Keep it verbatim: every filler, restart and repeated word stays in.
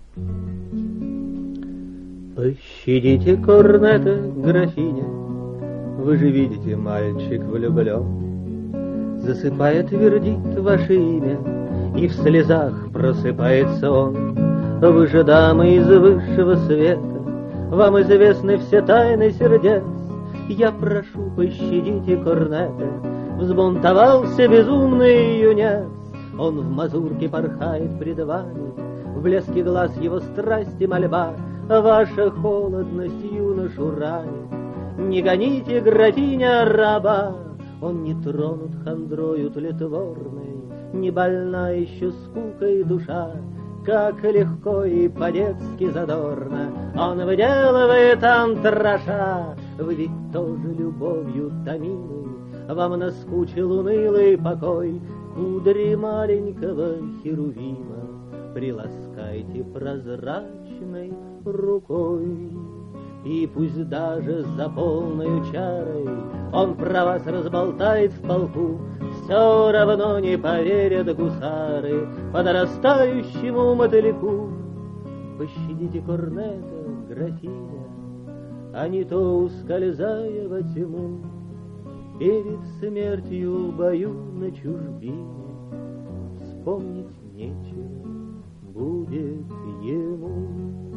Пощадите, корнета, графиня, вы же видите, мальчик влюблен. Засыпает, твердит ваше имя, и в слезах просыпается он. Вы же дамы из высшего света, вам известны все тайны сердец. Я прошу, пощадите, корнета, взбунтовался безумный юнец. Он в мазурке порхает пред вами, в блеске глаз его страсти мольба. Ваша холодность юношу ранит, не гоните, графиня, раба. Он не тронут хандрою тлетворной, не больна еще скукой душа. Как легко и по-детски задорно он выделывает антраша. Вы ведь тоже любовью томимы, вам наскучил унылый покой. Кудри маленького херувима приласкайте прозрачной рукой. И пусть даже за полною чарой он про вас разболтает в полку, все равно не поверят гусары подрастающему мотыльку. Пощадите, корнета, графиня, а не то, ускользая во тьму, перед смертью в бою на чужбине вспомнить нечего будет ему.